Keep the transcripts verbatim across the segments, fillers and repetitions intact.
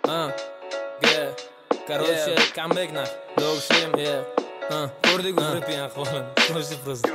А, yeah. Короче, yeah. Камбэк на Догшим, yeah. А, Кордик рэпи ахвалан. Слушай просто.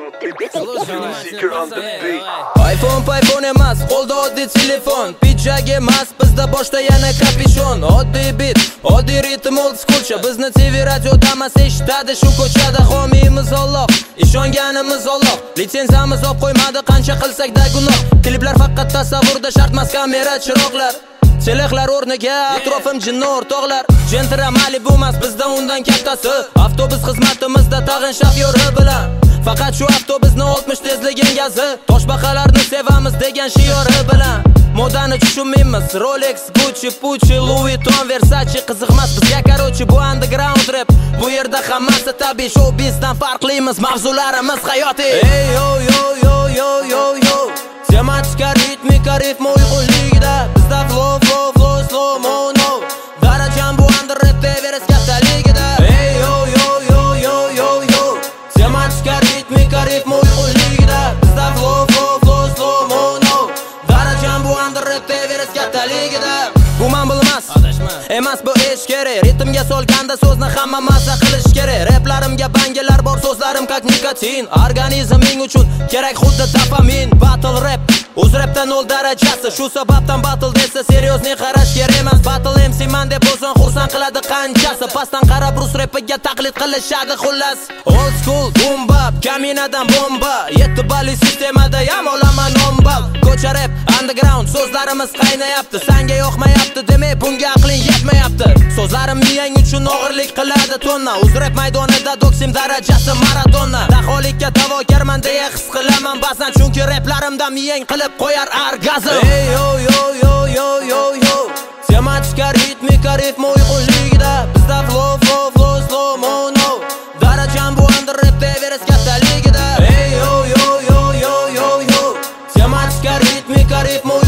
iPhone iPhone emas, qo'lda oddiy telefon, pidjak emas, bizda boshda yana kapishon. Oddiy bit, oddiy ritm old schoolcha, bizni T V radiodamas eshitadi shu ko'chada. Homiyimiz Alloh, ishonganimiz Alloh, litsenziyamiz olib qo'ymadi qancha qilsak-da gunoh. Kliplar faqat tasavvurda, shartmas kamera, chiroqlar. Selexlar o'rniga atrofim jinni o'rtoqlar. Gentra Malibu emas, bizda undan kattasi. Avtobus xizmatimizda tag'in shofyori bilan. Faqat shu avtobusni oltmish tezligin gazi, toshbaqalarni sevamiz degan shiori bilan. Modani tushunmaymiz, Rolex, Gucci, Pucci, Louis Vuitton, Versace qiziqmas bizga. Короче, bu underground rap, bu yerda hammasi tabiiy, showbizdan farqlimiz, mavzularimiz hayotiy. Ey yo yo yo yo yo yo, tematika, ritmika, ritm uyg'unligida, bizda flow flow flow slow mo no. Darajam bu under rap Everest kattaligida. Ey yo yo yo yo yo yo, tematika, ritmika, ritm uyg'unligida, bizda flow flow flow slow mo no. Darajam bu under rap Everest kattaligida. Bu man bilmas, emas bu ish kerak. Ritmga solganda so'zni hamma mazza qilish kerak. Raplarimga bangilar bor, so'zlarim как nikotin. Organizming uchun kerak xuddi dopamin. Battle rap o'z rapdan nol darajasi, shu sababdan battle desa seriozniy qarash kerak emas. Battle M C man deb o'zin xursand qiladi qanchasi. Pastdan qarab rus rapiga taqlid qilishadi xullas. Old school boom bap, kaminadan bomba, yetti balli sistemada ham olaman o'n ball. Ko'cha rap underground, so'zlarimiz qaynayapti. Senga yoqmayapti demak bunga aqling yetmayapti. So'zlarim miyang uchun og'irlik qiladi tonna. O'z rap maydonida doksim darajasi Maradona. Daholikka tavokarman deya his qilaman ba'zan, chunki raplarimda miyang qilib qo'yar orgazm. Ey yo yo yo yo yo yo, tematika, ritmika, ritm uyg'unligida, bizda flow flow flow slow mo no. Darajam bu under rap Everest kattaligida. Ey yo yo yo yo yo yo, tematika, ritmika, ritm